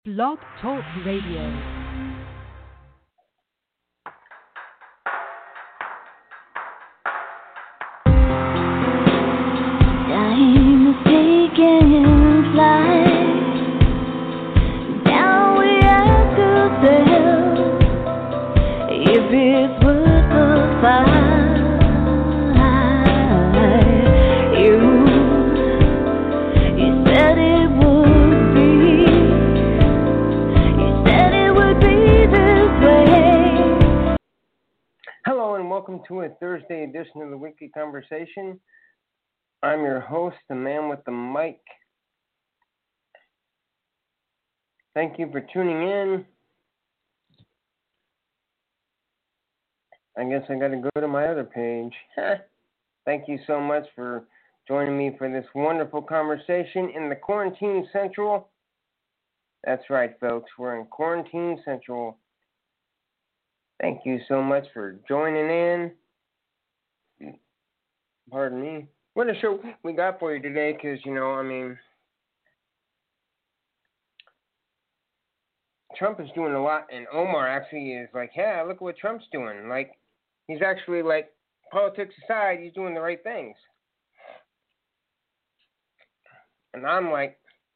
Blog Talk Radio. Time is taking flight. Now we ask ourselves if it's worth the fight. You said it would be. You said it would be this way. Hello and welcome to a Thursday edition of the Weekly Conversation. I'm your host, the man with the mic. Thank you for tuning in. I guess I got to go to my other page. Thank you so much for joining me for this wonderful conversation in the Quarantine Central. That's right, folks. We're in Quarantine Central. Thank you so much for joining in. Pardon me. What a show we got for you today, because, Trump is doing a lot, and Omar actually is like, yeah, look at what Trump's doing. Like, he's actually, like, politics aside, he's doing the right things. And I'm like,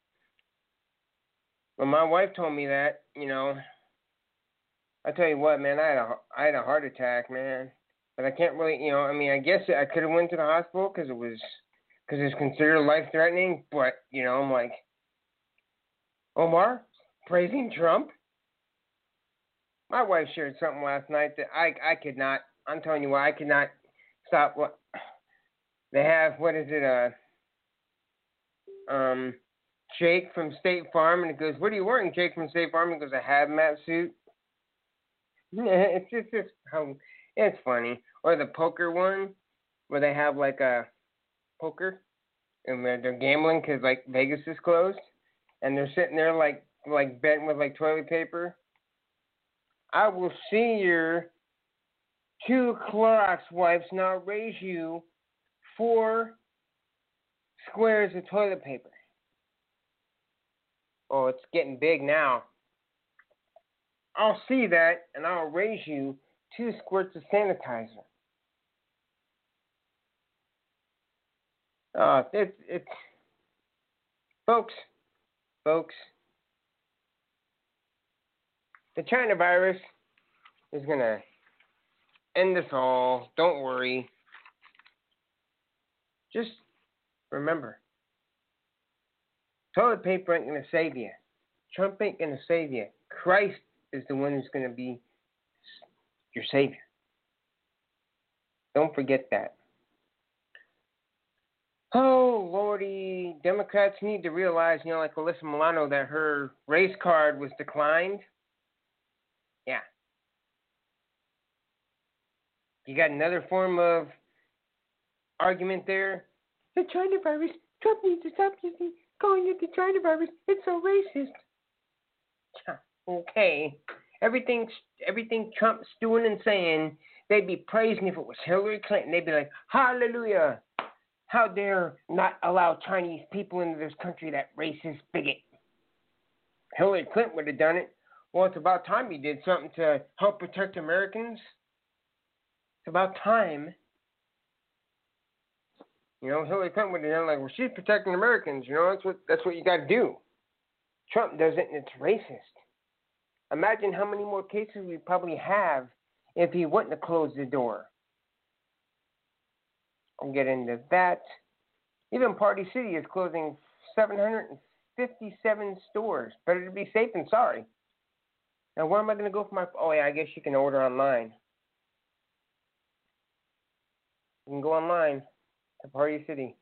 when my wife told me that, I tell you what, man, I had a heart attack, man. But I can't really, I guess I could have went to the hospital because it's considered life-threatening. But, I'm like, Omar, praising Trump? My wife shared something last night that I could not, I'm telling you why, I could not stop. What they have, what is it, Jake from State Farm, and it goes, what are you wearing, Jake from State Farm? And it goes, a hazmat suit. It's just how, it's funny. Or the poker one, where they have like a poker, and they're gambling because like Vegas is closed, and they're sitting there like betting with like toilet paper. I will see your 2 Clorox wipes not raise you 4 squares of toilet paper. Oh, it's getting big now. I'll see that, and I'll raise you 2 squirts of sanitizer. It's folks, the China virus is gonna end us all. Don't worry. Just remember, toilet paper ain't gonna save you. Trump ain't gonna save you. Christ is the one who's gonna be your savior. Don't forget that. Oh, Lordy, Democrats need to realize, like Alyssa Milano, that her race card was declined. Yeah. You got another form of argument there. The China virus. Trump needs to stop calling it the China virus. It's so racist. Okay. Everything Trump's doing and saying, they'd be praising if it was Hillary Clinton. They'd be like, hallelujah. How dare not allow Chinese people into this country, that racist bigot. Hillary Clinton would have done it. Well, it's about time he did something to help protect Americans. It's about time. Hillary Clinton would have done like, well, she's protecting Americans. That's what you got to do. Trump does it, and it's racist. Imagine how many more cases we probably have if he wouldn't have closed the door. I'll get into that. Even Party City is closing 757 stores. Better to be safe than sorry. Now, where am I going to go for my... Oh, yeah, I guess you can order online. You can go online to Party City.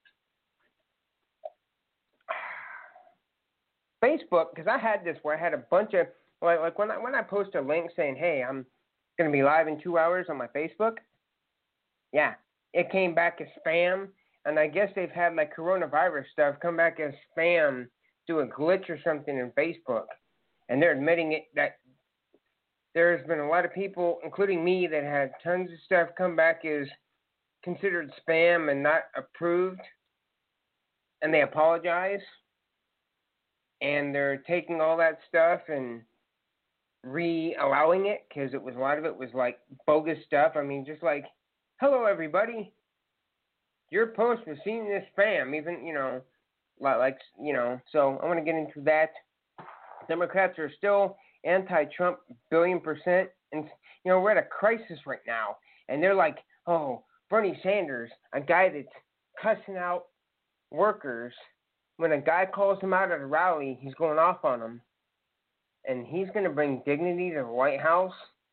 Facebook, because I had this where I had a bunch of... Like when I post a link saying, hey, I'm going to be live in 2 hours on my Facebook. Yeah. It came back as spam, and I guess they've had like coronavirus stuff come back as spam, do a glitch or something in Facebook, and they're admitting it that there's been a lot of people, including me, that had tons of stuff come back as considered spam and not approved, and they apologize. and they're taking all that stuff and allowing it because a lot of it was like bogus stuff. I mean, just like, hello everybody, your post was seen in this spam, even like So I want to get into that. Democrats are still anti-Trump, billion%, and we're at a crisis right now, and they're like, oh, Bernie Sanders, a guy that's cussing out workers. When a guy calls him out at a rally, he's going off on him. And he's going to bring dignity to the White House.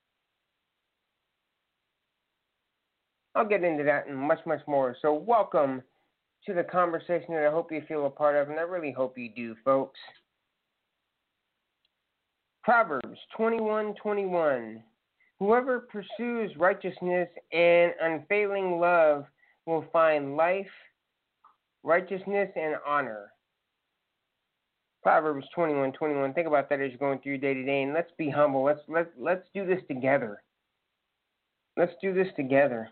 I'll get into that and much, much more. So welcome to the conversation that I hope you feel a part of, and I really hope you do, folks. Proverbs 21:21. Whoever pursues righteousness and unfailing love will find life, righteousness, and honor. Proverbs 21:21. Think about that as you're going through your day-to-day, and let's be humble. Let's do this together. Let's do this together.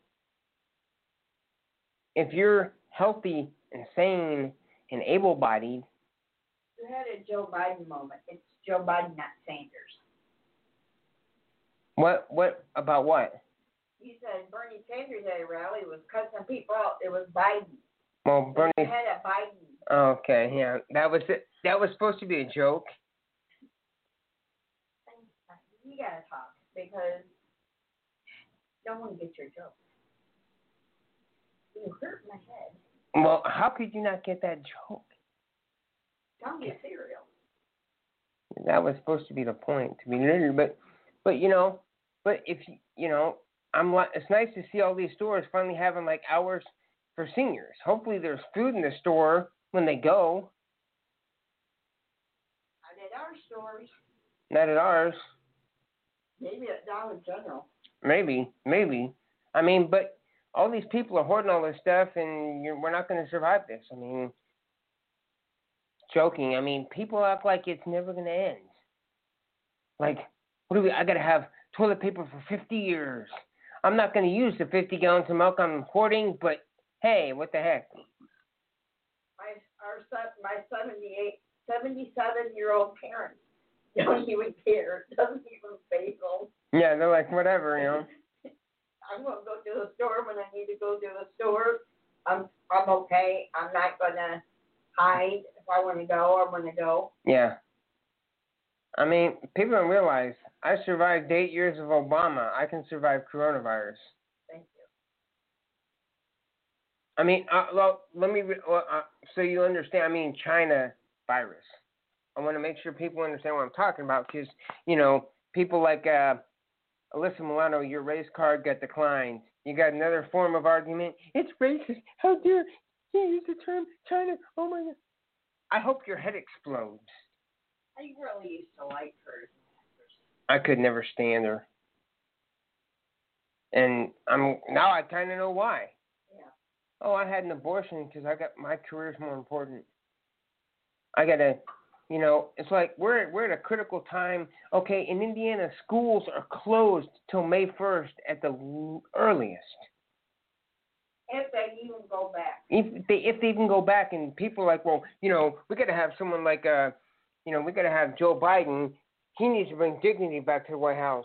If you're healthy and sane and able-bodied, you had a Joe Biden moment. It's Joe Biden, not Sanders. What about what? He said Bernie Sanders at a rally was cussing people out. It was Biden. Well, Bernie. The head of Biden. Okay, yeah, that was it. That was supposed to be a joke. You gotta talk because I don't want to get your joke. You hurt my head. Well, how could you not get that joke? Don't get cereal. That was supposed to be the point, to be literal, but if it's nice to see all these stores finally having like hours for seniors. Hopefully, there's food in the store when they go. Not at our stores. Not at ours. Maybe at Dollar General. Maybe. I mean, but all these people are hoarding all this stuff, and we're not going to survive this. I mean, joking. I mean, people act like it's never going to end. Like, I got to have toilet paper for 50 years. I'm not going to use the 50 gallons of milk I'm hoarding, but hey, what the heck? My 77-year-old parents don't even care. It doesn't even faze them. Yeah, they're like, whatever, I'm going to go to the store when I need to go to the store. I'm okay. I'm not going to hide. If I want to go, I'm going to go. Yeah. I mean, people don't realize I survived 8 years of Obama. I can survive coronavirus. Thank you. I mean, so you understand, I mean, China virus. I want to make sure people understand what I'm talking about because, people like Alyssa Milano, your race card got declined. You got another form of argument. It's racist. How dare you use the term China? Oh, my God. I hope your head explodes. I really used to like her. I could never stand her. And now I kind of know why. Yeah. Oh, I had an abortion because my career's more important. I got to, it's like we're at a critical time. Okay, in Indiana, schools are closed till May 1st at the earliest. If they even go back. If they even go back, and people are like, well, we got to have someone like, we got to have Joe Biden. He needs to bring dignity back to the White House.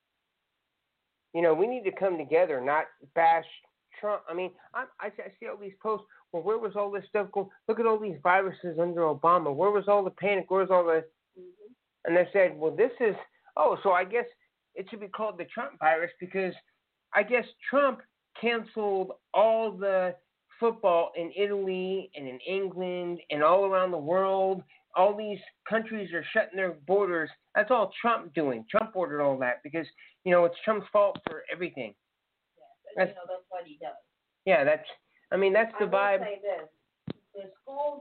We need to come together, not bash Trump. I mean, I see all these posts. Well, where was all this stuff going? Look at all these viruses under Obama. Where was all the panic? Where was all the... Mm-hmm. And they said, well, this is... Oh, so I guess it should be called the Trump virus because I guess Trump canceled all the football in Italy and in England and all around the world. All these countries are shutting their borders. That's all Trump doing. Trump ordered all that because, it's Trump's fault for everything. Yeah, but that's what he does. Yeah, that's the vibe. I will say this. The schools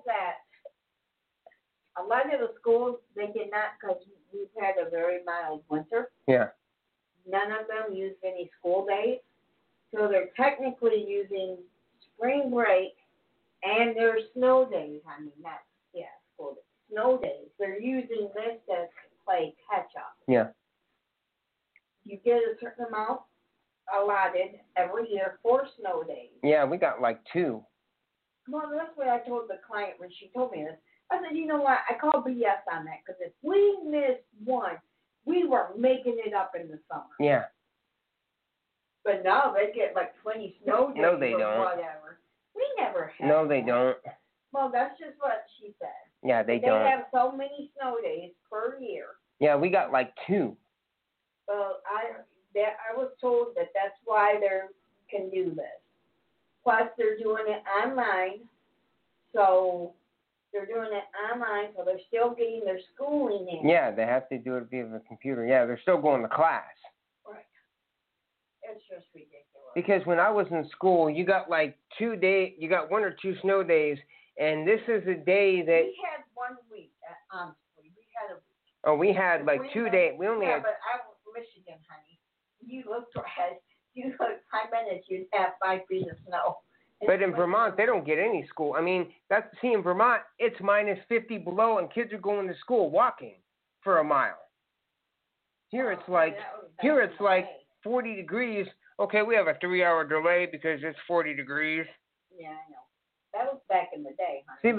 a lot of the schools, they did not, because we've had a very mild winter. Yeah. None of them used any school days. So they're technically using spring break and their snow days. School days. Snow days. They're using this to play catch up. Yeah. You get a certain amount allotted every year for snow days. Yeah, we got like 2. Well, that's what I told the client when she told me this. I said, you know what? I call BS on that because if we missed one, we were making it up in the summer. Yeah. But now they get like 20 snow days No, they or don't. whatever. We never had No, they that. don't. Well, that's just what she said. Yeah, they don't. They have so many snow days per year. Yeah, we got like 2. Well, I was told that that's why they can do this. Plus, they're doing it online, so they're still getting their schooling in. Yeah, they have to do it via the computer. Yeah, they're still going to class. Right. It's just ridiculous. Because when I was in school, you got like 2 days, you got 1 or 2 snow days, and this is a day that. We had 1 week, honestly. We had a week. Oh, we had like 2 days. We only had. But I was Michigan, honey. You looked ahead. You looked 5 minutes, you'd have 5 feet of snow. But in Vermont, they don't get any school. I mean, in Vermont, it's minus 50 below, and kids are going to school walking for a mile. Here it's like 40 degrees. Okay, we have a 3-hour delay because it's 40 degrees. Yeah, I know. That was back in the day, honey. See,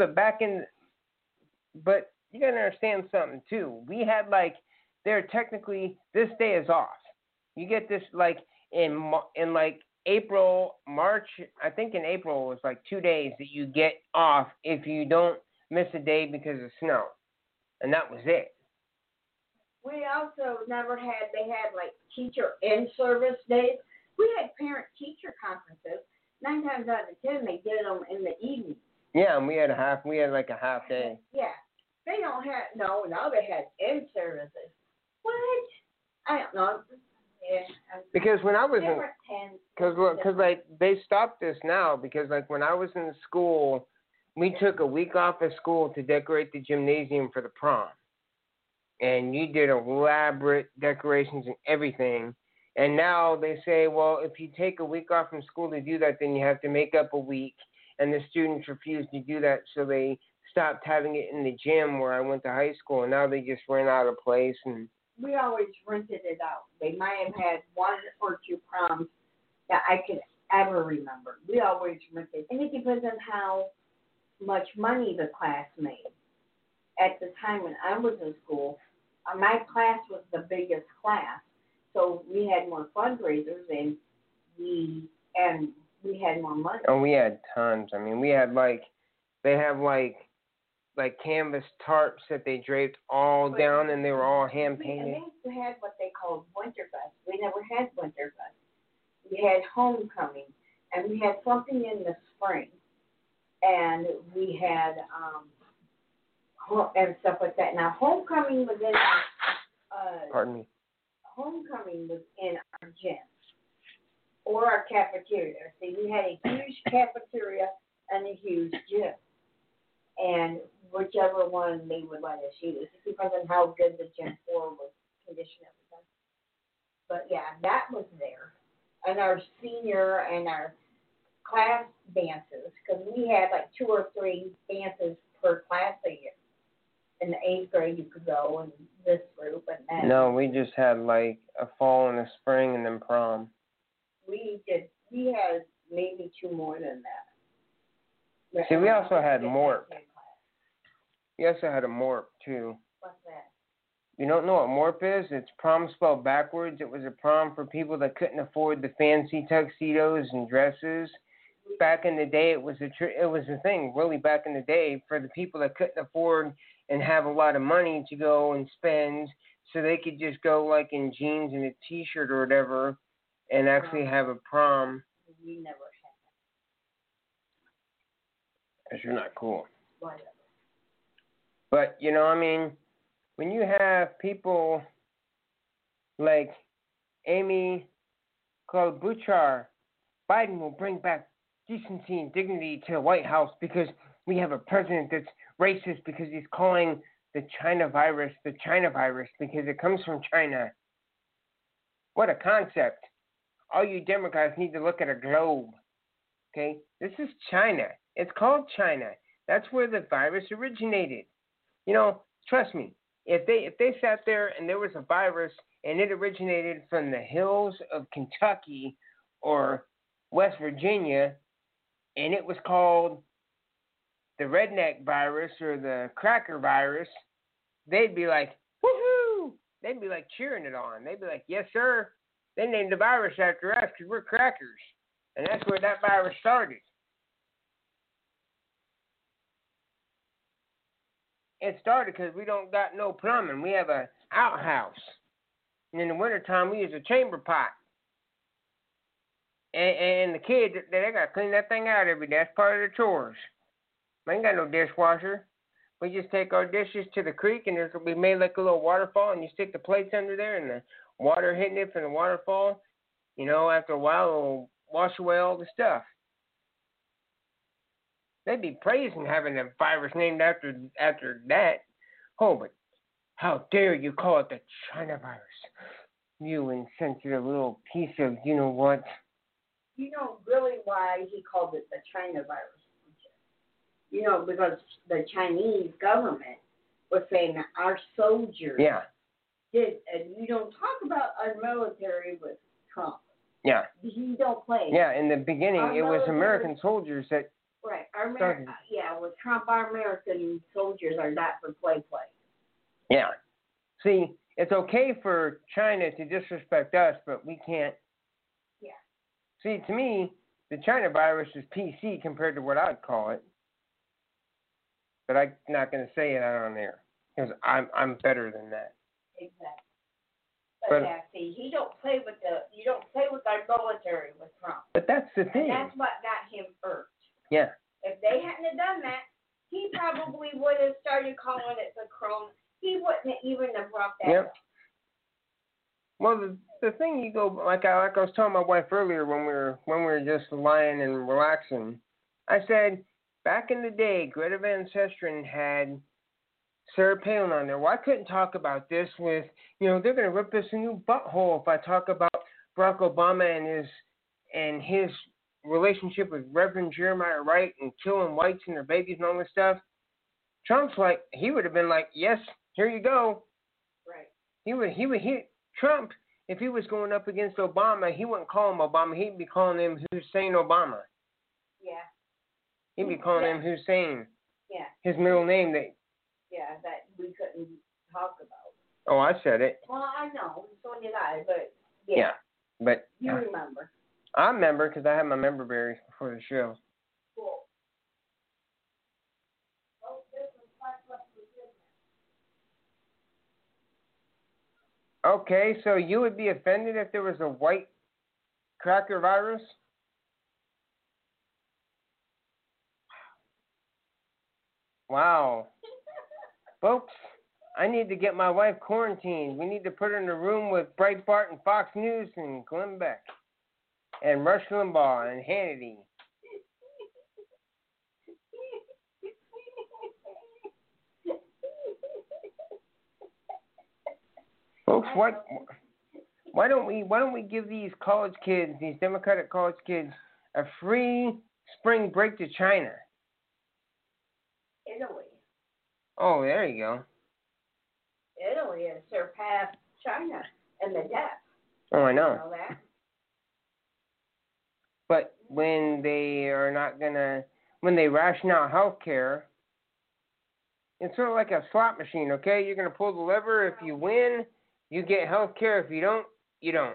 but you gotta understand something too. We had technically this day is off. You get this like in like April, March. I think in April it was like 2 days that you get off if you don't miss a day because of snow, and that was it. We also never had. They had like teacher in-service days. We had parent-teacher conferences. 9 times out of 10, they did them in the evening. Yeah, and we had like a half day. Yeah. They don't have, now they had in-services. What? I don't know. Yeah. Because when I was they in, were 10. because like they stopped this now because like when I was in school, we took a week off of school to decorate the gymnasium for the prom. And you did elaborate decorations and everything. And now they say, well, if you take a week off from school to do that, then you have to make up a week. And the students refused to do that, so they stopped having it in the gym where I went to high school. And now they just ran out of place. And we always rented it out. They might have had 1 or 2 proms that I could ever remember. We always rented. And it depends on how much money the class made. At the time when I was in school, my class was the biggest class. So we had more fundraisers and we had more money. Oh, we had tons. I mean, we had they have like canvas tarps that they draped all down and they were all hand painted. We had what they called Winterfest. We never had Winterfest. We had homecoming and we had something in the spring and we had and stuff like that. Now homecoming was in Pardon me. Homecoming was in our gym or our cafeteria. See, we had a huge cafeteria and a huge gym. And whichever one they would let us use. It depends on how good the gym floor was conditioned everything. But yeah, that was there. And our senior and our class dances, because we had like 2 or 3 dances per class a year. In the 8th grade, you could go in this group and that. No, we just had like a fall and a spring and then prom. We had maybe 2 more than that. See, we also had MORP. We also had a MORP too. What's that? You don't know what MORP is? It's prom spelled backwards. It was a prom for people that couldn't afford the fancy tuxedos and dresses. Back in the day, it was a thing. Really, back in the day, for the people that couldn't afford and have a lot of money to go and spend, so they could just go like in jeans and a T-shirt or whatever, and actually have a prom. We never had that. Because you're not cool. Whatever. But you know, I mean, when you have people like Amy Klobuchar, Biden will bring back decency and dignity to the White House because we have a president that's racist because he's calling the China virus because it comes from China. What a concept. All you Democrats need to look at a globe. Okay? This is China. It's called China. That's where the virus originated. You know, trust me, if they sat there and there was a virus and it originated from the hills of Kentucky or West Virginia, and it was called the redneck virus or the cracker virus, they'd be like, woohoo! They'd be like cheering it on. They'd be like, yes, sir. They named the virus after us because we're crackers. And that's where that virus started. It started because we don't got no plumbing. We have a outhouse. And in the wintertime, we use a chamber pot. And the kids, they got to clean that thing out every day. That's part of their chores. We ain't got no dishwasher. We just take our dishes to the creek, and it'll be made like a little waterfall, and you stick the plates under there, and the water hitting it from the waterfall, you know, after a while, it'll wash away all the stuff. They'd be praising having a virus named after that. Oh, but how dare you call it the China virus? You insensitive little piece of you-know-what. You know really why he called it the China virus. You know, because the Chinese government was saying that our soldiers did, and you don't talk about our military with Trump. Yeah. You don't play. Yeah, in the beginning, it was American soldiers that. Right. With Trump, our American soldiers are not for play. Yeah. See, it's okay for China to disrespect us, but we can't. Yeah. See, to me, the China virus is PC compared to what I'd call it. But I'm not going to say it out on there because I'm better than that. Exactly. But yeah, see, you don't play with our military with Trump. But that's the thing. And that's what got him irked. Yeah. If they hadn't have done that, he probably would have started calling it the corona. He wouldn't even have brought that up. Well, the thing you go like I was telling my wife earlier when we were just lying and relaxing, I said back in the day, Greta Van Susteren had Sarah Palin on there. Well, I couldn't talk about this with they're going to rip us a new butthole if I talk about Barack Obama and his relationship with Reverend Jeremiah Wright and killing whites and their babies and all this stuff. Trump's like, he would have been like, yes, here you go. Right. Trump, if he was going up against Obama, he wouldn't call him Obama. He'd be calling him Hussein Obama. Yeah. He'd be calling him Hussein. Yeah. His middle name that we couldn't talk about. Oh, I said it. Well, I know. So did I, but yeah. But you remember. I remember because I had my member berries before the show. Cool. Okay, so you would be offended if there was a white cracker virus? Wow. Folks, I need to get my wife quarantined. We need to put her in a room with Breitbart and Fox News and Glenn Beck and Rush Limbaugh and Hannity. Folks, why don't we give these college kids, these Democratic college kids, a free spring break to China? Italy. Oh, there you go. Italy has surpassed China in the death. Oh, I know. You know that? But when they ration out health care, it's sort of like a slot machine, okay? You're going to pull the lever. If you win, you get health care. If you don't, you don't.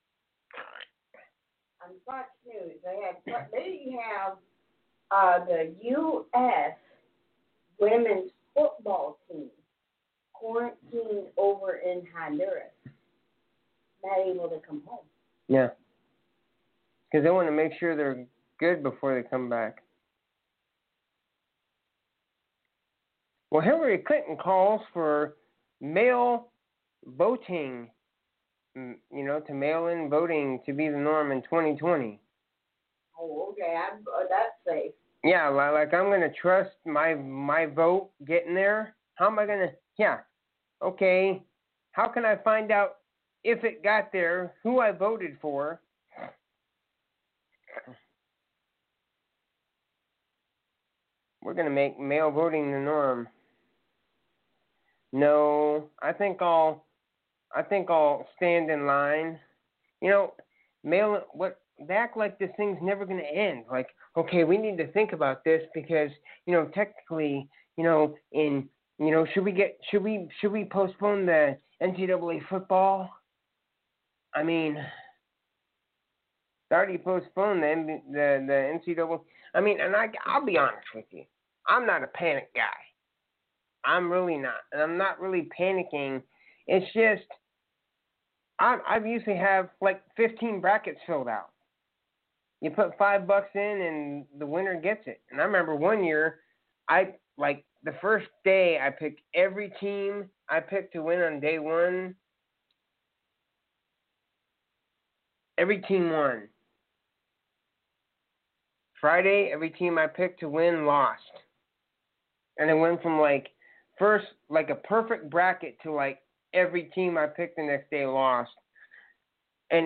On Fox News, they have the U.S. women's football team quarantined over in Honduras, not able to come home. Yeah. Because they want to make sure they're good before they come back. Well, Hillary Clinton calls for mail voting, to mail-in voting to be the norm in 2020. Oh, okay. That's safe. Yeah, like I'm going to trust my vote getting there. How am I going to? Yeah. Okay. How can I find out if it got there, who I voted for? We're going to make mail voting the norm. No, I think I'll stand in line. They act like this thing's never going to end. Like, okay, we need to think about this because, technically, should we postpone the NCAA football? I mean, it's already postponed the NCAA. I mean, and I'll be honest with you, I'm not a panic guy. I'm really not, and I'm not really panicking. It's just I usually have like 15 brackets filled out. You put $5 in, and the winner gets it. And I remember one year, the first day I picked every team I picked to win on day one. Every team won. Friday, every team I picked to win lost. And it went from first a perfect bracket to every team I picked the next day lost. And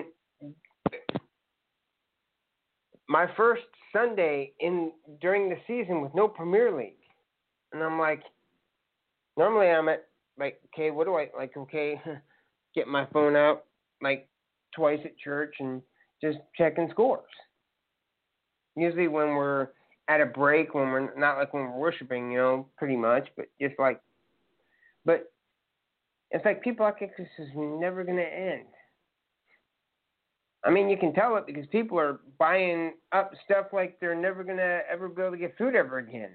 my first Sunday during the season with no Premier League. And I'm like, normally I'm at okay, what do I okay, get my phone out twice at church and just checking scores. Usually when we're at a break, when we're not when we're worshiping, pretty much, but just but it's people act like this is never going to end. I mean, you can tell it because people are buying up stuff like they're never going to ever be able to get food ever again.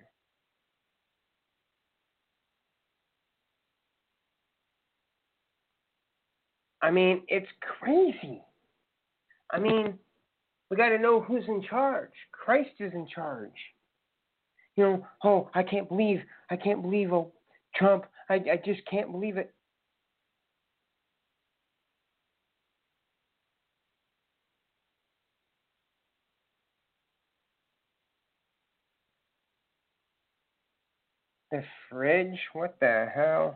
I mean, it's crazy. I mean, we got to know who's in charge. Christ is in charge. I can't believe, Trump, I just can't believe it. The fridge? What the hell?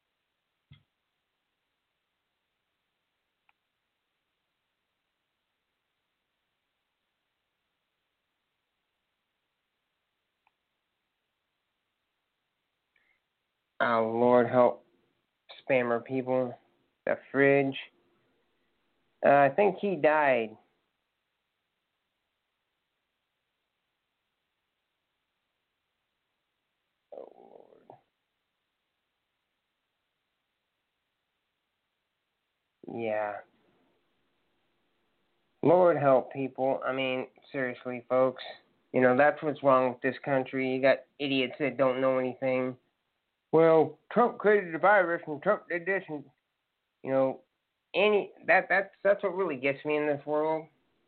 Oh, Lord help spammer people. The fridge. I think he died. Oh, Lord. Yeah. Lord help people. I mean, seriously, folks. That's what's wrong with this country. You got idiots that don't know anything. Well, Trump created the virus and Trump did this and that's what really gets me in this world.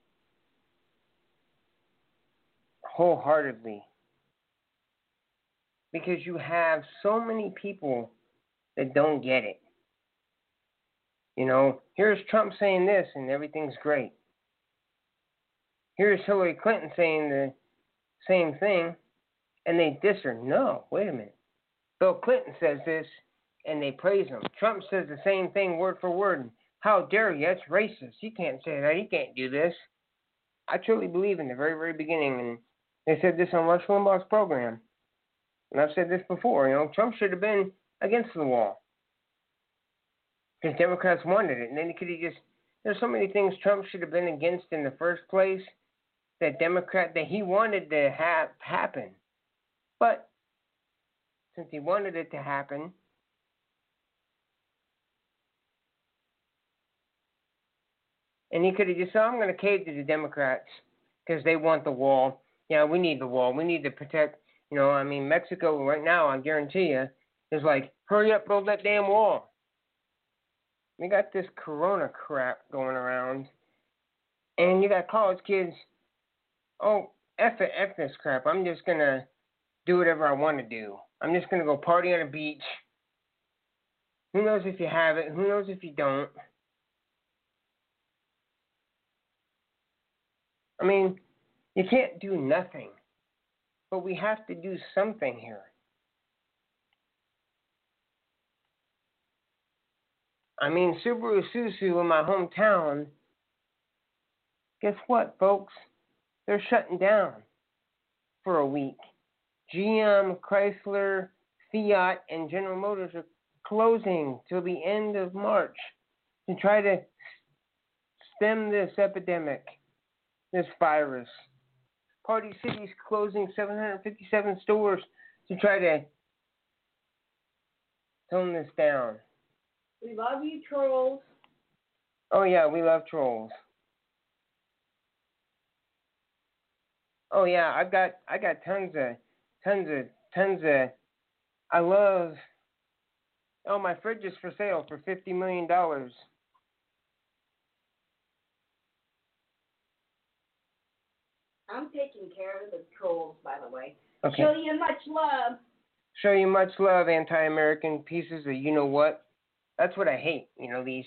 Wholeheartedly. Because you have so many people that don't get it. Here's Trump saying this and everything's great. Here's Hillary Clinton saying the same thing and they diss her. No, wait a minute. Bill Clinton says this and they praise him. Trump says the same thing word for word. How dare you? That's racist. You can't say that. You can't do this. I truly believe in the very, very beginning, and they said this on Rush Limbaugh's program, and I've said this before, Trump should have been against the wall because Democrats wanted it, and then he could have there's so many things Trump should have been against in the first place that he wanted to have happen. But since he wanted it to happen, and he could have just said, I'm going to cave to the Democrats because they want the wall. Yeah, we need the wall. We need to protect, Mexico right now, I guarantee you, is hurry up, build that damn wall. We got this corona crap going around, and you got college kids, F this crap. I'm just going to do whatever I want to do. I'm just going to go party on a beach. Who knows if you have it? Who knows if you don't? I mean, you can't do nothing, but we have to do something here. I mean, Subaru Suzu in my hometown, guess what, folks? They're shutting down for a week. GM, Chrysler, Fiat, and General Motors are closing till the end of March to try to stem this epidemic, this virus. Party City's closing 757 stores to try to tone this down. We love you, trolls. Oh yeah, we love trolls. Oh yeah, I got tons of. I love. Oh, my fridge is for sale for $50 million. I'm taking care of the trolls, by the way. Okay. Show you much love. Show you much love, anti-American pieces of you know what. That's what I hate. You know these.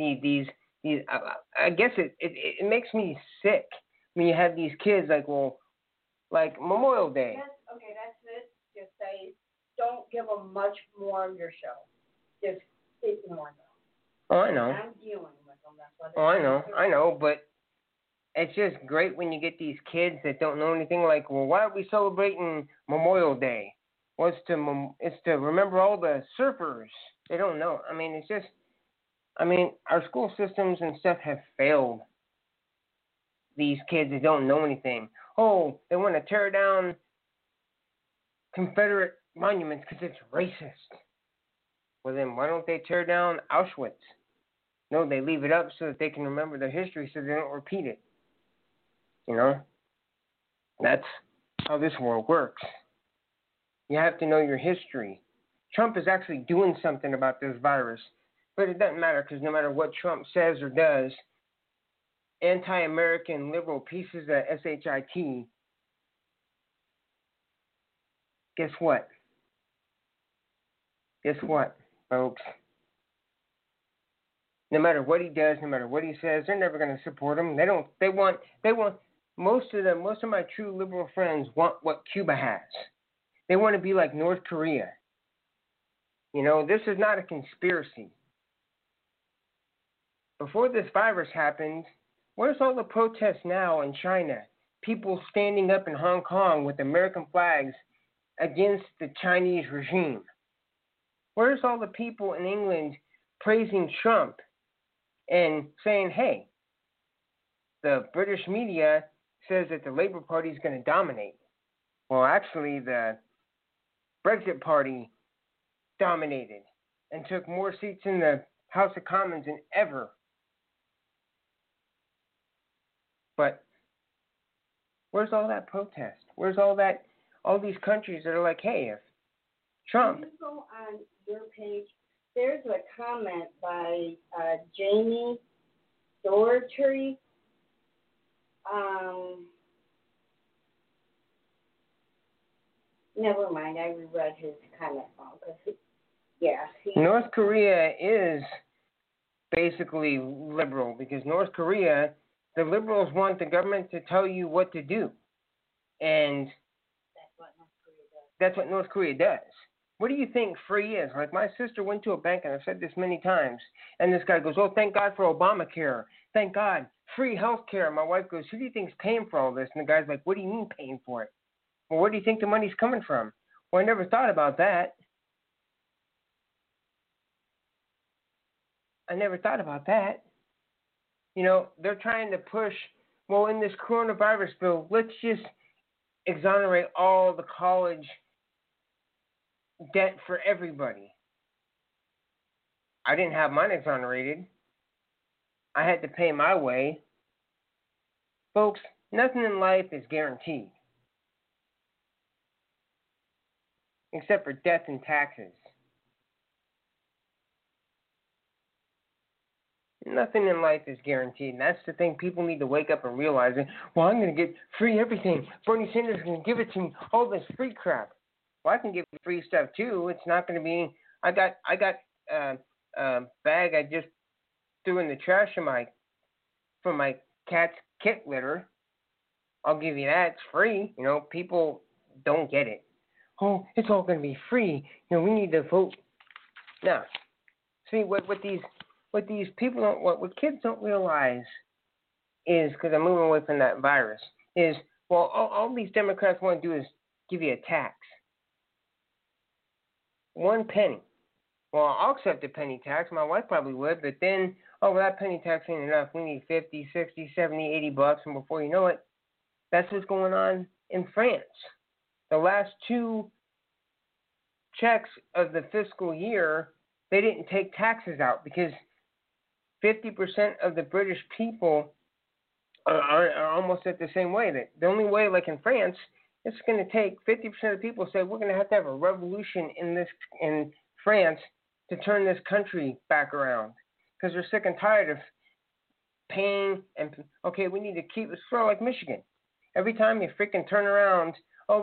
I guess it makes me sick when you have these kids like Memorial Day. Okay, that's it. Just say, don't give them much more of your show. Just ignore them. Oh, I know. I'm dealing with them. That's what I know, but it's just great when you get these kids that don't know anything. Like, well, why are we celebrating Memorial Day? Well, it's to remember all the surfers. They don't know. I mean, it's just. I mean, our school systems and stuff have failed these kids that don't know anything. Oh, they want to tear down Confederate monuments because it's racist. Well, then why don't they tear down Auschwitz? No, they leave it up so that they can remember their history so they don't repeat it. You know? That's how this world works. You have to know your history. Trump is actually doing something about this virus. But it doesn't matter because no matter what Trump says or does, anti-American liberal pieces of SHIT, guess what? Guess what, folks? No matter what he does, no matter what he says, they're never going to support him. They want most of my true liberal friends want what Cuba has. They want to be like North Korea. You know, this is not a conspiracy. Before this virus happened, where's all the protests now in China? People standing up in Hong Kong with American flags against the Chinese regime. Where's all the people in England praising Trump and saying, hey, the British media says that the Labour Party is going to dominate. Well, actually, the Brexit Party dominated and took more seats in the House of Commons than ever. But where's all that protest? Where's all these countries that are like, hey, if Trump. Can you go on your page? There's a comment by Jamie Doherty. Never mind, I reread his comment wrong. North Korea is basically liberal because North Korea, the liberals want the government to tell you what to do. And that's what North Korea does. What do you think free is? Like, my sister went to a bank, and I've said this many times, and this guy goes, oh, thank God for Obamacare. Thank God. Free health care. My wife goes, who do you think's paying for all this? And the guy's like, what do you mean paying for it? Well, where do you think the money's coming from? Well, I never thought about that. You know, they're trying to push, well, in this coronavirus bill, let's just exonerate all the college debt for everybody. I didn't have mine exonerated. I had to pay my way. Folks, nothing in life is guaranteed. Except for death and taxes. Nothing in life is guaranteed. And that's the thing people need to wake up and realize it. Well, I'm going to get free everything. Bernie Sanders is going to give it to me. All this free crap. Well, I can give you free stuff too. It's not going to be. I got a bag I just threw in the trash for my cat's kit litter. I'll give you that. It's free. You know, people don't get it. Oh, it's all going to be free. You know, we need to vote. Now, see what these people don't, what kids don't realize is, because I'm moving away from that virus, is, well, all these Democrats want to do is give you a tax. 1 penny. Well, I'll accept a penny tax. My wife probably would, but then, oh, well, that penny tax ain't enough. We need 50, 60, 70, $80, and before you know it, That's what's going on in France. The last 2 checks of the fiscal year, they didn't take taxes out because 50% of the British people are almost at the same way. That the only way, like in France, it's going to take 50% of the people say we're going to have a revolution in France to turn this country back around because they're sick and tired of paying and okay, we need to keep it slow like Michigan. Every time you freaking turn around, oh,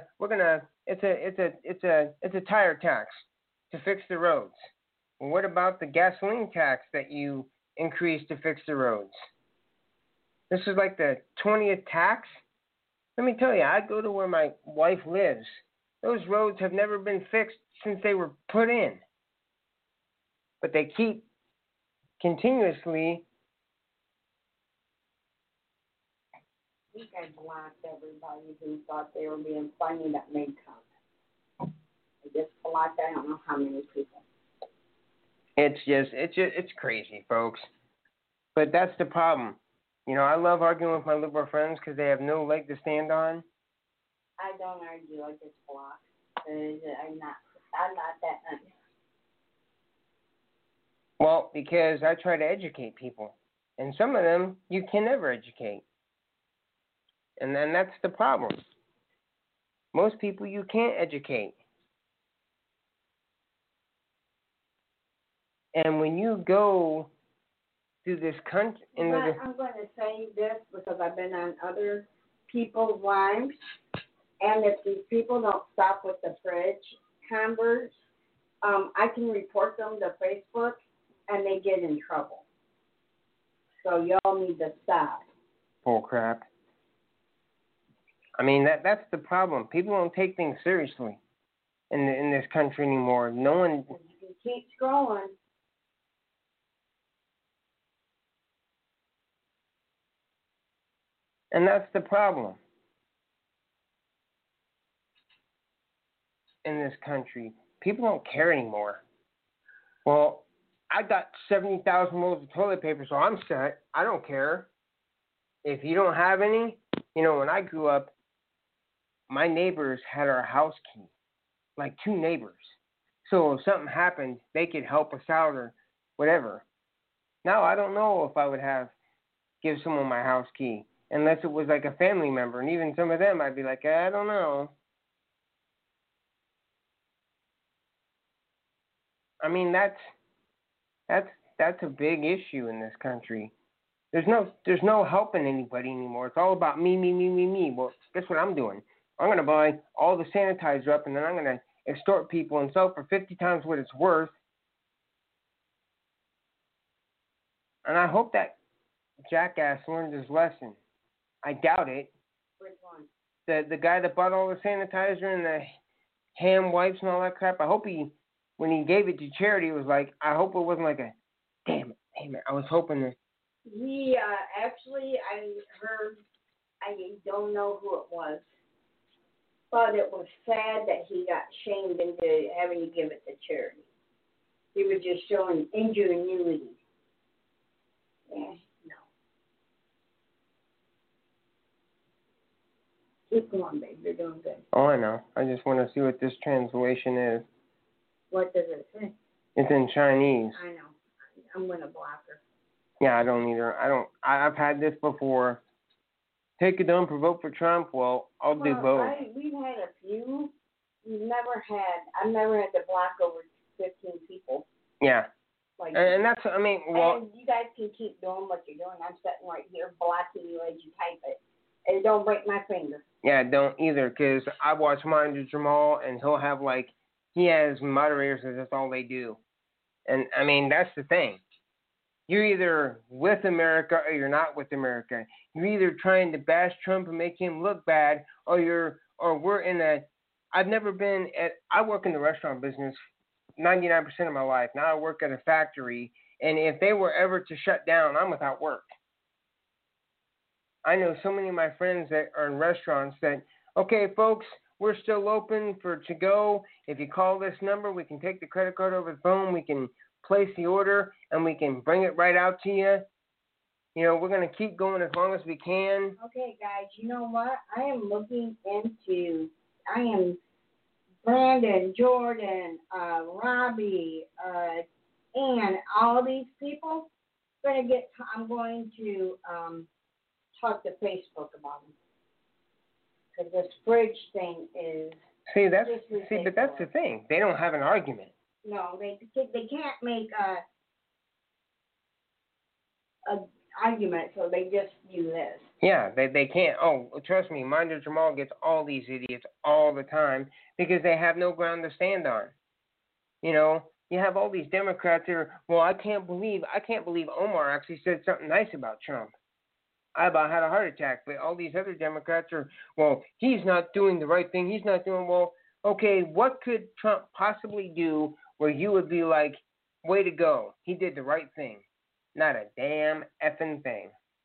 it's a tire tax to fix the roads. Well, what about the gasoline tax that you increased to fix the roads? This is like the 20th tax. Let me tell you, I go to where my wife lives. Those roads have never been fixed since they were put in. But they keep continuously. We had blocked everybody who thought they were being funny that made comments. I just blocked I don't know how many people. It's crazy, folks. But that's the problem. You know, I love arguing with my liberal friends because they have no leg to stand on. I don't argue. I just block. I'm not that nice. Well, because I try to educate people, and some of them you can never educate, and then that's the problem. Most people you can't educate, and when you go through this country, I'm going to say this because I've been on other people's lives, and if these people don't stop with the fridge converse, I can report them to Facebook, and they get in trouble. So y'all need to stop. Bull crap. I mean that's the problem. People don't take things seriously in this country anymore. No one. You keep scrolling. And that's the problem in this country. People don't care anymore. Well, I got 70,000 rolls of toilet paper, so I'm set. I don't care. If you don't have any, you know, when I grew up, my neighbors had our house key, like 2 neighbors. So if something happened, they could help us out or whatever. Now I don't know if I would give someone my house key. Unless it was like a family member, and even some of them, I'd be like, I don't know. I mean, that's a big issue in this country. There's no helping anybody anymore. It's all about me, me, me, me, me. Well, guess what I'm doing? I'm gonna buy all the sanitizer up, and then I'm gonna extort people and sell for 50 times what it's worth. And I hope that jackass learned his lesson. I doubt it. Which one? The guy that bought all the sanitizer and the hand wipes and all that crap. I hope when he gave it to charity, was like, I hope it wasn't like a, damn it. I was hoping that. He actually, I heard, I don't know who it was, but it was sad that he got shamed into having to give it to charity. He was just showing ingenuity. Yeah. Keep going, babe. You're doing good. Oh, I know. I just want to see what this translation is. What does it say? It's in Chinese. I know. I'm going to block her. Yeah, I don't either. I've had this before. Take a dump or vote for Trump. Well, I'll do both. We've had a few. I've never had to block over 15 people. Yeah. Like, and that's, I mean, well. And you guys can keep doing what you're doing. I'm sitting right here blocking you as you type it. And don't break my finger. Yeah, don't either, because I watch Mind Jamal, and he'll have, he has moderators, and that's all they do. And, I mean, that's the thing. You're either with America or you're not with America. You're either trying to bash Trump and make him look bad, or we're in a, I work in the restaurant business 99% of my life. Now I work at a factory, and if they were ever to shut down, I'm without work. I know so many of my friends that are in restaurants that, okay, folks, we're still open for to-go. If you call this number, we can take the credit card over the phone. We can place the order, and we can bring it right out to you. You know, we're going to keep going as long as we can. Okay, guys, you know what? I am Brandon, Jordan, Robbie, and all these people. I'm going to talk to Facebook about them. Because this fridge thing is. But that's the thing. They don't have an argument. No, they can't make a argument, so they just do this. Yeah, they can't. Oh, trust me, Minder Jamal gets all these idiots all the time because they have no ground to stand on. You know, you have all these Democrats that are, well, I can't believe Omar actually said something nice about Trump. I about had a heart attack, but all these other Democrats are, well, he's not doing the right thing. He's not doing, well, okay, what could Trump possibly do where you would be like, way to go, he did the right thing? Not a damn effing thing.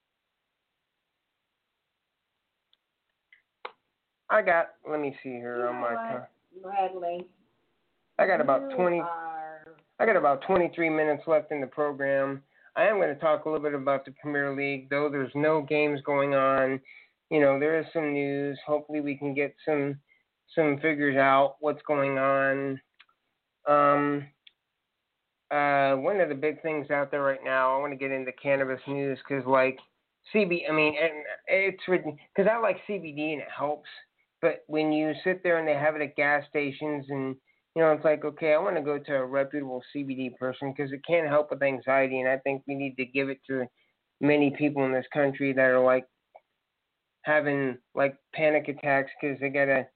Let me see here on my time. Bradley. I got about 23 minutes left in the program. I am going to talk a little bit about the Premier League, though there's no games going on. You know, there is some news. Hopefully we can get some figures out what's going on. One of the big things out there right now, I want to get into cannabis news because, like, it's because I like CBD and it helps. But when you sit there and they have it at gas stations and, you know, it's like, okay, I want to go to a reputable CBD person because it can help with anxiety. And I think we need to give it to many people in this country that are, like, having, like, panic attacks because they got to.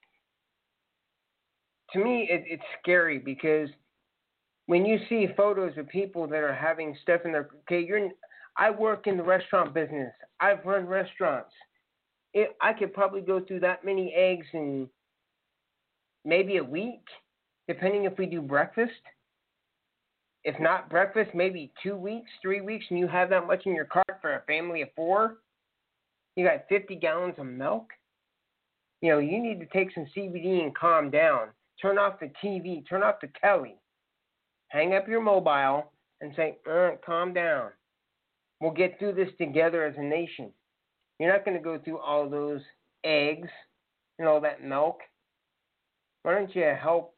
To me, it's scary because when you see photos of people that are having stuff in their, I work in the restaurant business. I've run restaurants. I could probably go through that many eggs in maybe a week, depending if we do breakfast. If not breakfast, maybe 2 weeks, 3 weeks, and you have that much in your cart for a family of 4. You got 50 gallons of milk. You know, you need to take some CBD and calm down. Turn off the TV. Turn off the telly. Hang up your mobile and say, calm down. We'll get through this together as a nation. You're not going to go through all those eggs and all that milk. Why don't you help?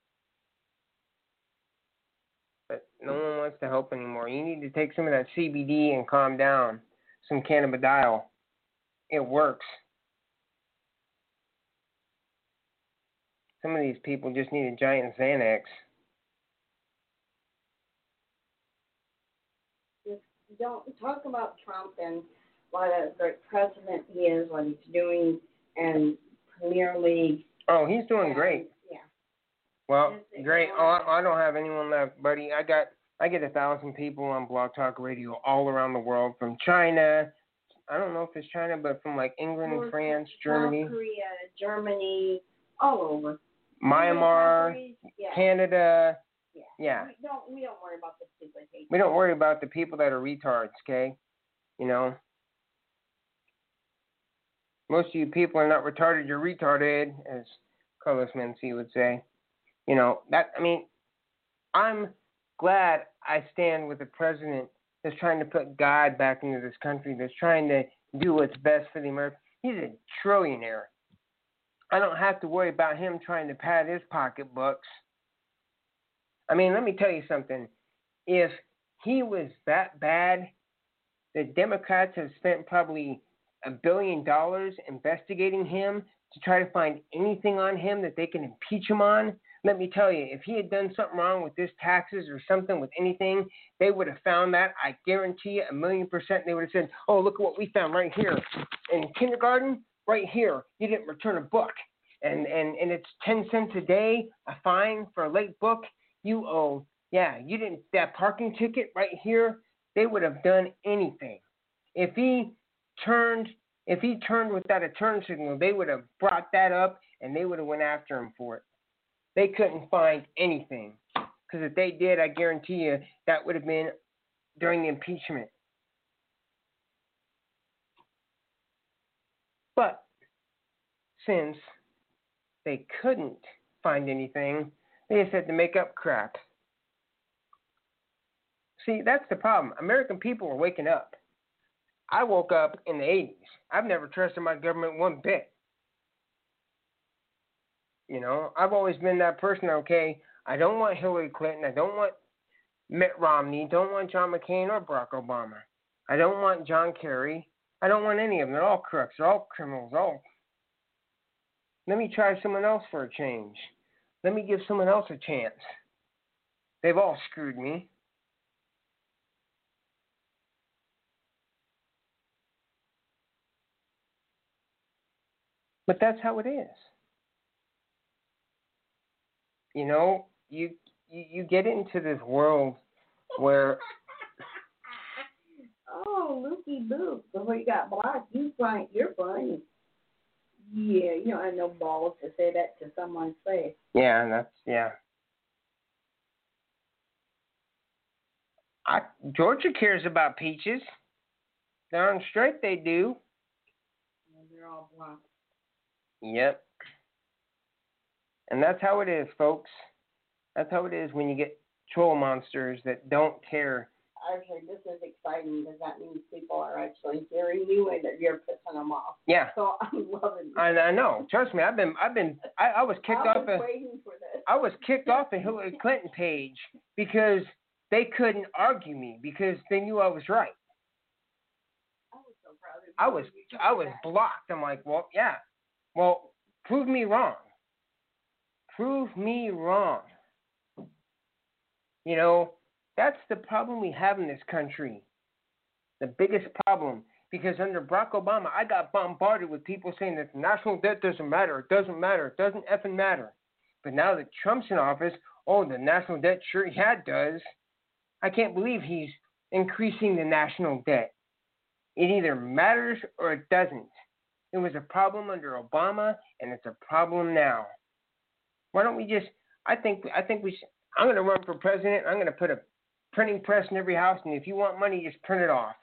But no one wants to help anymore. You need to take some of that CBD and calm down. Some cannabidiol. It works. Some of these people just need a giant Xanax. Don't talk about Trump and what a great president he is, what he's doing, and Premier League. Oh, he's doing great. Yeah. Well, great. Oh, I don't have anyone left, buddy. I get 1,000 people on Blog Talk Radio all around the world, from China. I don't know if it's China, but from like England, France, Germany, South Korea, Germany, all over. Myanmar, Canada. Yeah. We don't worry about the stupid hate. We don't worry about the people that are retards, okay? You know. Most of you people are not retarded, you're retarded, as Carlos Mencia would say. You know, I'm glad I stand with the president that's trying to put God back into this country, that's trying to do what's best for the American. He's a trillionaire. I don't have to worry about him trying to pad his pocketbooks. I mean, let me tell you something. If he was that bad, the Democrats have spent probably $1 billion investigating him to try to find anything on him that they can impeach him on. Let me tell you, if he had done something wrong with his taxes or something with anything, they would have found that. I guarantee you 1,000,000%. They would have said, oh, look at what we found right here. In kindergarten, right here, you didn't return a book. And it's 10 cents a day, a fine for a late book. You owe, you didn't, that parking ticket right here, they would have done anything. If he turned without a turn signal, they would have brought that up and they would have went after him for it. They couldn't find anything. Because if they did, I guarantee you that would have been during the impeachment. But since they couldn't find anything, they just had to make up crap. See, that's the problem. American people are waking up. I woke up in the 80s. I've never trusted my government one bit. You know, I've always been that person, okay, I don't want Hillary Clinton. I don't want Mitt Romney. Don't want John McCain or Barack Obama. I don't want John Kerry. I don't want any of them. They're all crooks. They're all criminals. Let me try someone else for a change. Let me give someone else a chance. They've all screwed me. But that's how it is. You know, you get into this world where Oh, Lukey Luke. Before you got blocked, you're funny. Yeah, you know, I have no balls to say that to someone's face. yeah. Georgia cares about peaches. Darn straight they do. And they're all blocked. Yep. And that's how it is, folks. That's how it is when you get troll monsters that don't care. Actually, this is exciting because that means people are actually hearing you and that you're pissing them off. Yeah. So I'm loving it. I know. Trust me, I was kicked off. Waiting for this. I was kicked off the Hillary Clinton page because they couldn't argue me because they knew I was right. I was so proud of you. I was blocked. I'm like, well, yeah. Well, prove me wrong. Prove me wrong. You know, that's the problem we have in this country. The biggest problem. Because under Barack Obama, I got bombarded with people saying that the national debt doesn't matter. It doesn't matter. It doesn't effing matter. But now that Trump's in office, oh, the national debt sure does. I can't believe he's increasing the national debt. It either matters or it doesn't. It was a problem under Obama, and it's a problem now. Why don't we just? I think we should. I'm going to run for president. I'm going to put a printing press in every house, and if you want money, just print it off.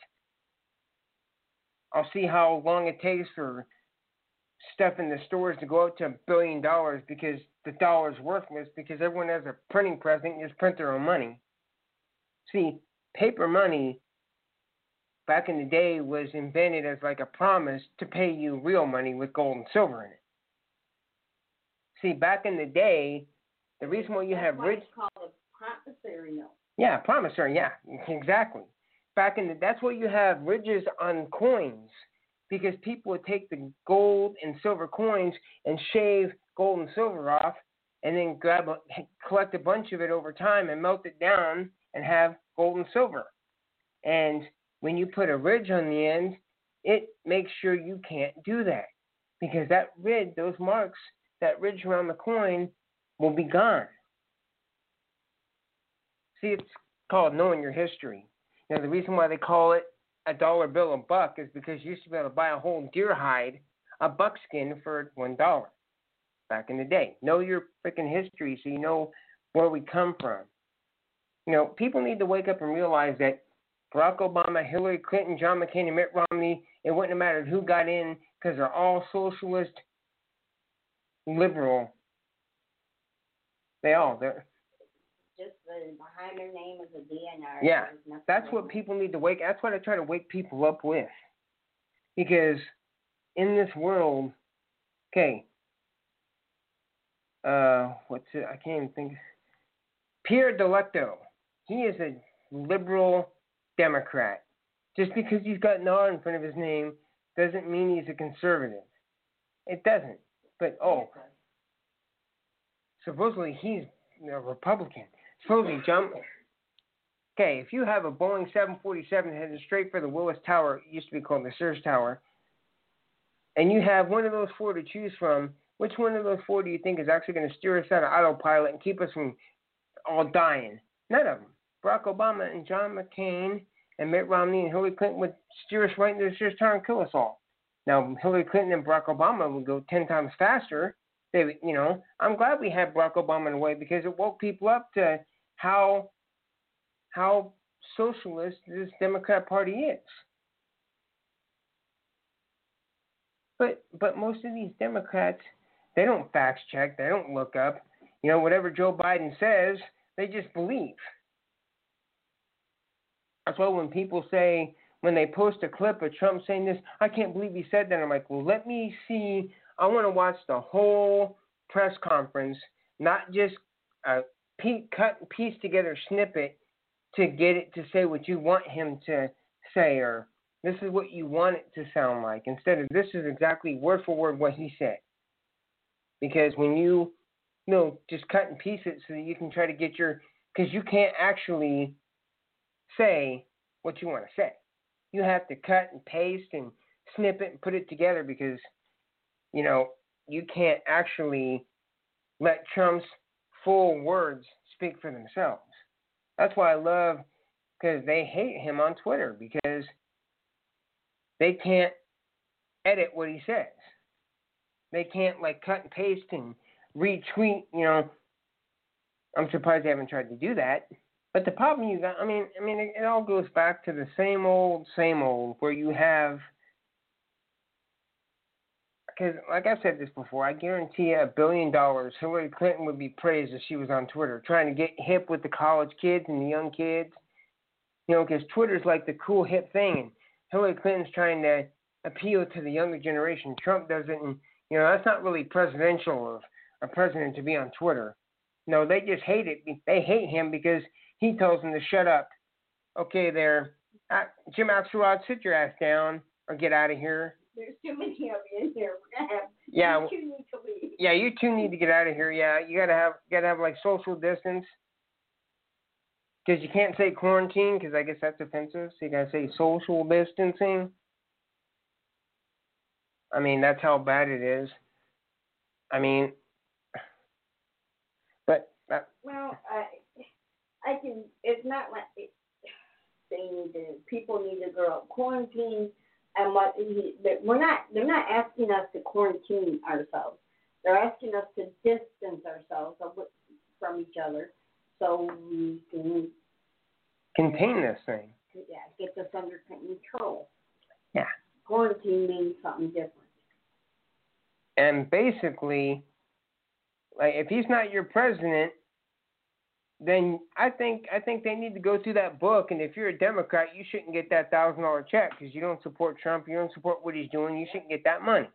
I'll see how long it takes for stuff in the stores to go up to $1 billion because the dollar's worthless because everyone has a printing press and just print their own money. See, paper money back in the day was invented as like a promise to pay you real money with gold and silver in it. See, back in the day, the reason why you have rich... It's called a promissory note. Yeah, promissory, yeah, exactly. That's why you have ridges on coins, because people would take the gold and silver coins and shave gold and silver off, and then collect a bunch of it over time and melt it down and have gold and silver. And when you put a ridge on the end, it makes sure you can't do that, because that ridge, those marks, that ridge around the coin will be gone. See, it's called knowing your history. Now, the reason why they call it a dollar bill a buck is because you used to be able to buy a whole deer hide, a buckskin for $1 back in the day. Know your freaking history so you know where we come from. You know, people need to wake up and realize that Barack Obama, Hillary Clinton, John McCain, and Mitt Romney, it wouldn't have mattered who got in because they're all socialist, liberal. They're just behind their name is a DNR. Yeah, that's what people need to that's what I try to wake people up with. Because in this world, okay, what's it? I can't even think. Pierre Delecto, he is a liberal Democrat. Just because he's got an R in front of his name doesn't mean he's a conservative. It doesn't. But, supposedly he's a Republican. Supposedly, okay, if you have a Boeing 747 headed straight for the Willis Tower, it used to be called the Sears Tower, and you have one of those four to choose from, which one of those four do you think is actually going to steer us out of autopilot and keep us from all dying? None of them. Barack Obama and John McCain and Mitt Romney and Hillary Clinton would steer us right into the Sears Tower and kill us all. Now, Hillary Clinton and Barack Obama would go 10 times faster. I'm glad we had Barack Obama in a way because it woke people up to how socialist this Democrat Party is. But most of these Democrats, they don't fact check, they don't look up. Whatever Joe Biden says, they just believe. That's why when people say, when they post a clip of Trump saying this, I can't believe he said that. I'm like, well, let me see. I want to watch the whole press conference, not just a cut and piece together snippet to get it to say what you want him to say, or this is what you want it to sound like, instead of this is exactly word for word what he said. Because when you just cut and piece it so that you can try to get because you can't actually say what you want to say. You have to cut and paste and snip it and put it together because, you can't actually let Trump's full words speak for themselves. That's why I love, because they hate him on Twitter because they can't edit what he says. They can't cut and paste and retweet, I'm surprised they haven't tried to do that. But the problem you got, it all goes back to the same old, where you have, because like I've said this before, I guarantee you $1 billion, Hillary Clinton would be praised if she was on Twitter, trying to get hip with the college kids and the young kids, because Twitter's like the cool hip thing, and Hillary Clinton's trying to appeal to the younger generation. Trump doesn't, and, that's not really presidential of a president to be on Twitter. No, they just hate it. They hate him because he tells them to shut up. Okay, there, Jim Axelrod, sit your ass down or get out of here. There's too many of you in here. We're gonna have. Yeah. You two need to leave. Yeah, you two need to get out of here. Yeah, you gotta have social distance. Because you can't say quarantine, because I guess that's offensive. So you gotta say social distancing. That's how bad it is. But well, I can. It's not like people need to go up quarantine. And they're not asking us to quarantine ourselves. They're asking us to distance ourselves from each other so we can contain this thing. Yeah, get this under control. Yeah. Quarantine means something different. And basically, if he's not your president, then I think they need to go through that book. And if you're a Democrat, you shouldn't get that $1,000 check because you don't support Trump. You don't support what he's doing. You shouldn't get that money.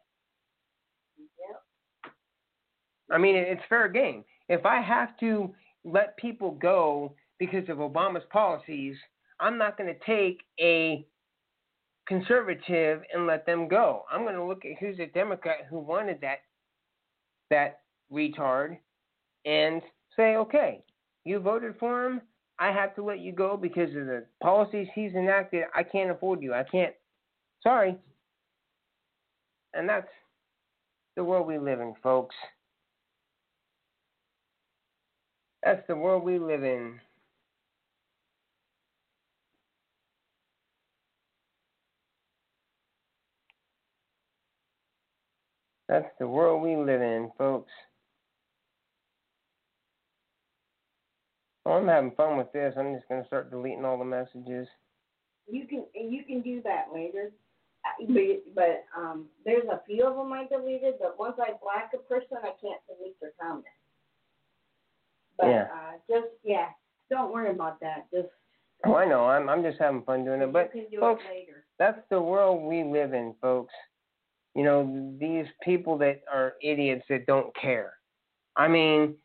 Yep. It's fair game. If I have to let people go because of Obama's policies, I'm not going to take a conservative and let them go. I'm going to look at who's a Democrat who wanted that retard and say, okay, you voted for him. I have to let you go because of the policies he's enacted. I can't afford you. I can't. Sorry. And that's the world we live in, folks. That's the world we live in. That's the world we live in, folks. Oh, I'm having fun with this. I'm just going to start deleting all the messages. You can do that later. But there's a few of them I deleted, but once I block a person, I can't delete their comment. But don't worry about that. Oh, I know. I'm just having fun doing it. But you can do folks, it later. That's the world we live in, folks. These people that are idiots that don't care. Tolerant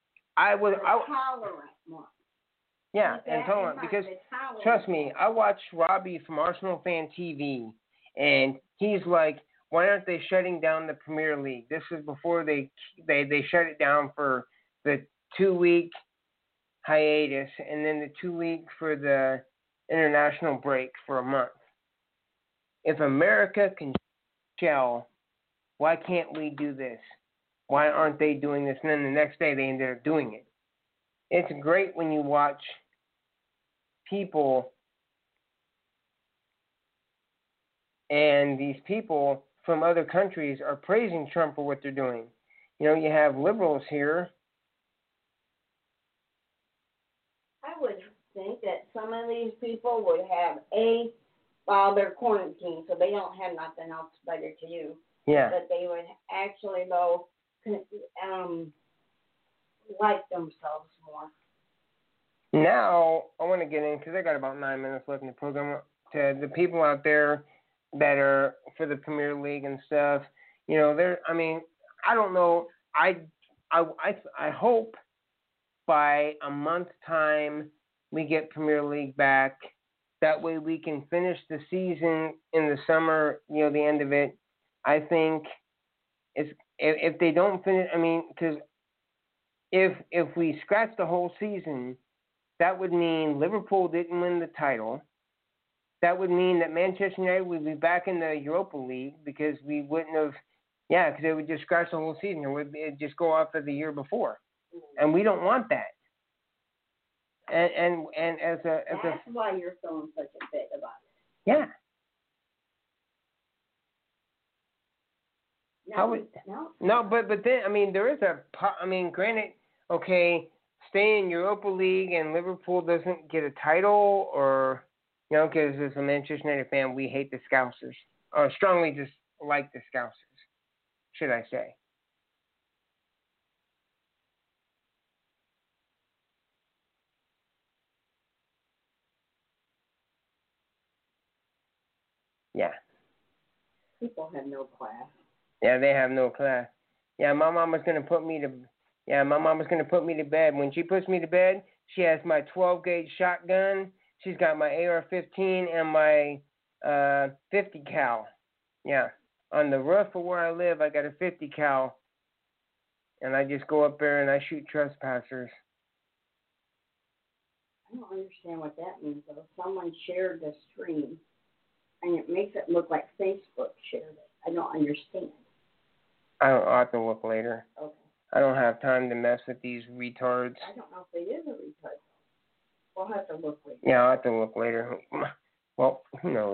one. Yeah, and tolerant, because trust me, I watched Robbie from Arsenal Fan TV, and he's like, why aren't they shutting down the Premier League? This is before they shut it down for the 2-week hiatus, and then the 2-week for the international break for a month. If America can shell, why can't we do this? Why aren't they doing this? And then the next day they ended up doing it. It's great when you watch people, and these people from other countries are praising Trump for what they're doing. You have liberals here. I would think that some of these people would have while they're quarantined, so they don't have nothing else better to do. Yeah. But they would actually, though, like themselves more. Now, I want to get in, because I got about 9 minutes left in the program. to the people out there that are for the Premier League and stuff. You know, I mean, I don't know. I hope by a month's time we get Premier League back. That way we can finish the season in the summer. You know, the end of it. I think if they don't finish. I mean, because if we scratch the whole season, that would mean Liverpool didn't win the title. That would mean that Manchester United would be back in the Europa League because we wouldn't have, because they would just scratch the whole season. It'd just go off of the year before, and we don't want that. And that's why you're feeling such a bit about it. Yeah. No, but then I mean there is granted, okay, stay in Europa League and Liverpool doesn't get a title, or because as a Manchester United fan we hate the Scousers, or strongly dislike the Scousers, should I say? Yeah. People have no class. Yeah, they have no class. Yeah, my mama's gonna put me to bed. When she puts me to bed, she has my 12-gauge shotgun. She's got my AR-15 and my 50 cal. Yeah, on the roof of where I live, I got a 50 cal, and I just go up there and I shoot trespassers. I don't understand what that means, though. Someone shared the stream, and it makes it look like Facebook shared it. I don't understand. I'll have to look later. Okay. I don't have time to mess with these retards. I don't know if it is a retard. We'll have to look later. Yeah, I'll have to look later. Well, who knows?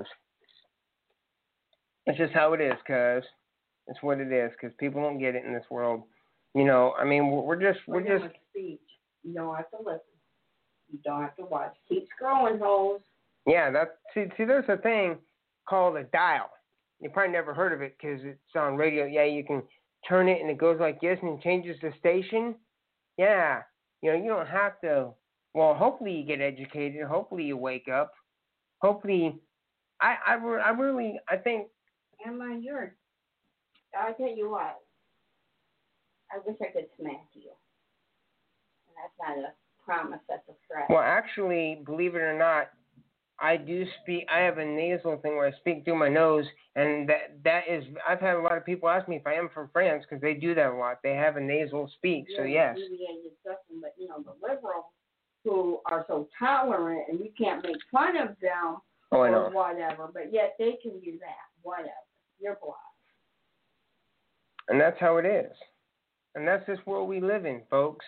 It's just how it is, cuz. It's what it is, because people don't get it in this world. I mean, we're just. Speech. You don't have to listen. You don't have to watch. Keep scrolling, hoes. Yeah, see, there's a thing called a dial. You probably never heard of it because it's on radio. Yeah, you can turn it and it goes like this and it changes the station. Yeah, you don't have to. Well, hopefully you get educated. Hopefully you wake up. Hopefully, I think. And mind yours, I'll tell you what. I wish I could smack you. And that's not a promise. That's a threat. Well, actually, believe it or not, I do speak. I have a nasal thing where I speak through my nose, and that is. I've had a lot of people ask me if I am from France because they do that a lot. They have a nasal speak, so yes. But the liberals who are so tolerant, and you can't make fun of them or whatever, but yet they can do that. Whatever, you're black. And that's how it is, and that's this world we live in, folks.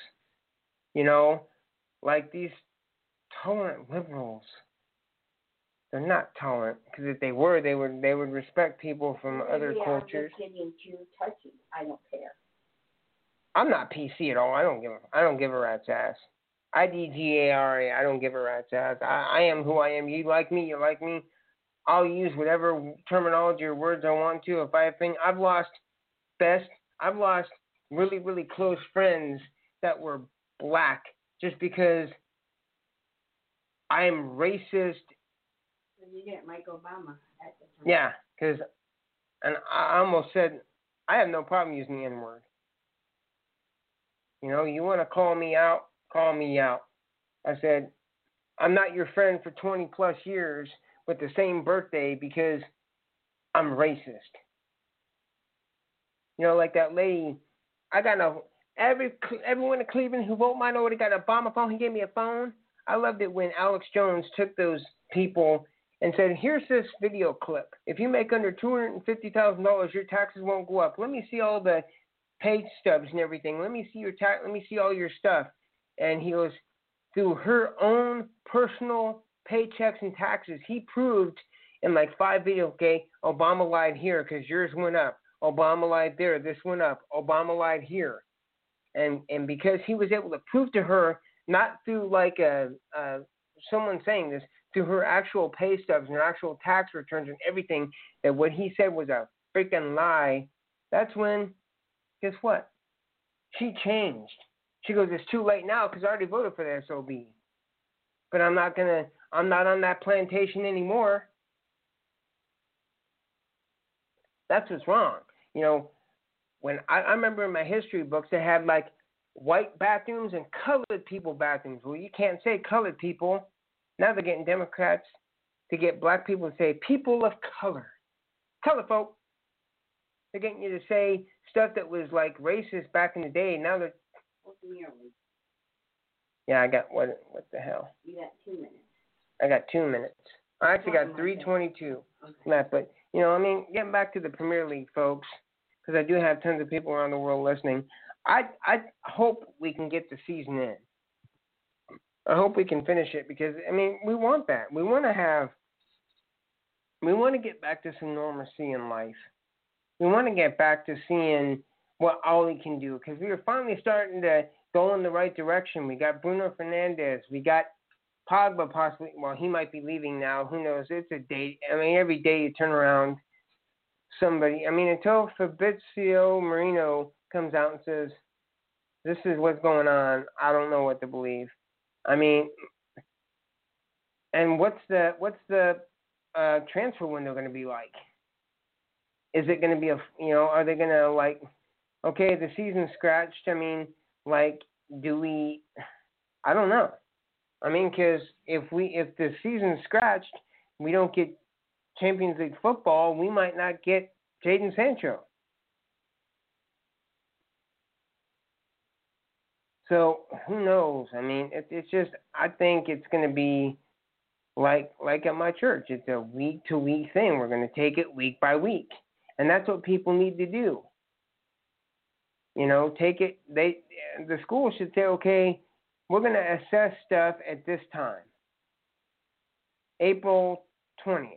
Like these tolerant liberals. They're not tolerant, because if they were, they would respect people from other cultures. I'm just getting too touchy. I don't care. I'm not PC at all. I don't give a rat's ass. IDGARA. I don't give a rat's ass. I am who I am. You like me. You like me. I'll use whatever terminology or words I want to. If I have things, I've lost really, really close friends that were black just because I'm racist. You get Mike Obama at the time. Yeah, and I almost said, I have no problem using the N-word. You want to call me out, call me out. I said, I'm not your friend for 20 plus years with the same birthday because I'm racist. Like that lady, everyone in Cleveland who voted mine already got an Obama phone. He gave me a phone. I loved it when Alex Jones took those people and said, here's this video clip. If you make under $250,000, your taxes won't go up. Let me see all the pay stubs and everything. Let me see let me see all your stuff. And he goes, through her own personal paychecks and taxes, he proved in like 5 videos, okay, Obama lied here because yours went up. Obama lied there, this went up. Obama lied here. And because he was able to prove to her, not through like someone saying this, through her actual pay stubs and her actual tax returns and everything, that what he said was a freaking lie, that's when, guess what? She changed. She goes, it's too late now because I already voted for the SOB. But I'm not on that plantation anymore. That's what's wrong. You know, when I remember in my history books they had like white bathrooms and colored people bathrooms. Well, you can't say colored people. Now they're getting Democrats to get black people to say people of color. Color folk. They're getting you to say stuff that was like racist back in the day. Now they're. Yeah, I got what the hell? You got 2 minutes. I got 2 minutes. I actually got 3:22 left. But you know, I mean, getting back to the Premier League, folks, because I do have tons of people around the world listening. I hope we can get the season in. I hope we can finish it because I mean we want that. We want to get back to some normalcy in life. We want to get back to seeing what Ollie can do because we are finally starting to go in the right direction. We got Bruno Fernandes. We got Pogba possibly. Well, he might be leaving now. Who knows? It's a day. I mean, every day you turn around somebody. I mean, until Fabrizio Marino comes out and says, this is what's going on, I don't know what to believe. I mean, and what's the transfer window going to be like? Is it going to be are they going to like, okay, the season's scratched. I mean, like, I don't know. I mean, because if the season's scratched, we don't get Champions League football, we might not get Jadon Sancho. So who knows? I mean, it's just I think it's going to be like at my church. It's a week-to-week thing. We're going to take it week by week, and that's what people need to do. You know, take it. The school should say, okay, we're going to assess stuff at this time, April 20th.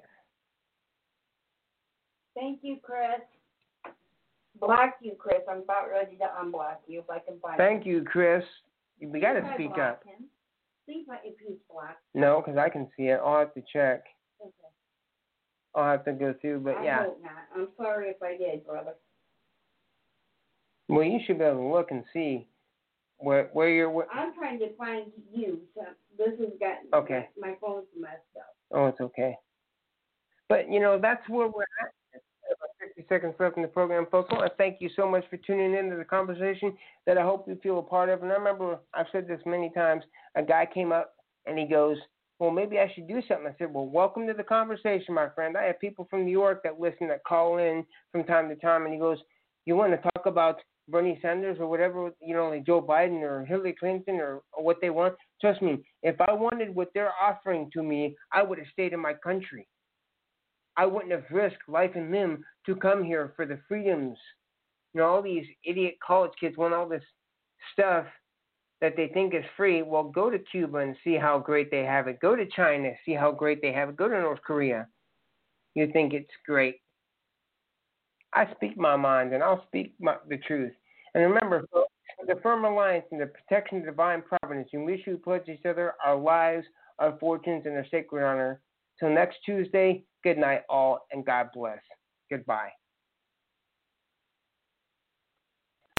Thank you, Chris. Block you, Chris. I'm about ready to unblock you if I can find Thank you, Chris. We got to speak up. Him. See if he's blocked. No, because I can see it. I'll have to check. Okay. I'll have to go through, but yeah. I hope not. I'm sorry if I did, brother. Well, you should be able to look and see where you're. I'm trying to find you. So this has got okay. My phone's messed up. Oh, it's okay. But that's where we're at. About 60 seconds left in the program, folks. I want to thank you so much for tuning in to the conversation that I hope you feel a part of. And I remember I've said this many times. A guy came up and he goes, well, maybe I should do something. I said, well, welcome to the conversation, my friend. I have people from New York that listen, that call in from time to time. And he goes, you want to talk about Bernie Sanders or whatever, like Joe Biden or Hillary Clinton or what they want? Trust me, if I wanted what they're offering to me, I would have stayed in my country. I wouldn't have risked life and limb to come here for the freedoms. All these idiot college kids want all this stuff that they think is free. Well, go to Cuba and see how great they have it. Go to China, see how great they have it. Go to North Korea. You think it's great. I speak my mind, and I'll speak the truth. And remember, folks, the firm alliance and the protection of divine providence, in which we pledge each other our lives, our fortunes, and our sacred honor. Till next Tuesday, good night all, and God bless. Goodbye.